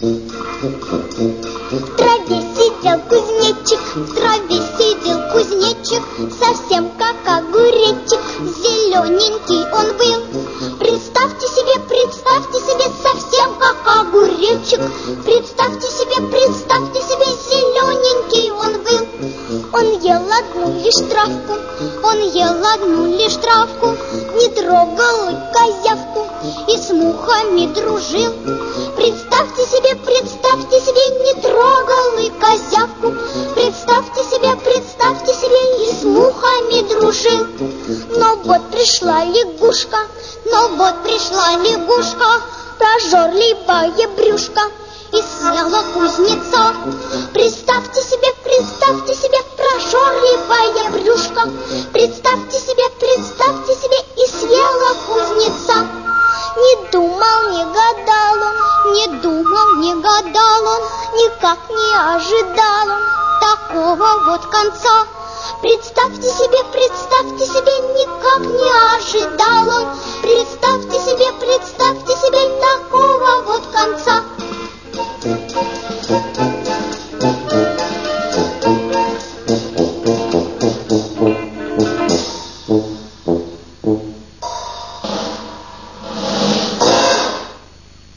В траве сидел кузнечик, в траве сидел кузнечик, совсем как огуречек, зелененький он был. Представьте себе, совсем как огуречек. Представьте себе, зелененький он был. Он ел одну лишь травку, не трогал и козявку, и с мухами дружил. Представьте себе, не трогал и козявку. Представьте себе, и с мухами дружил. Но вот пришла лягушка, прожорливая брюшка, и съела кузнеца. Представьте себе, прожорливая брюшка. Представьте себе, и съела кузнеца. Не думал, не гадал он, никак не ожидал он такого вот конца. Представьте себе, никак не ожидал он. Представьте себе,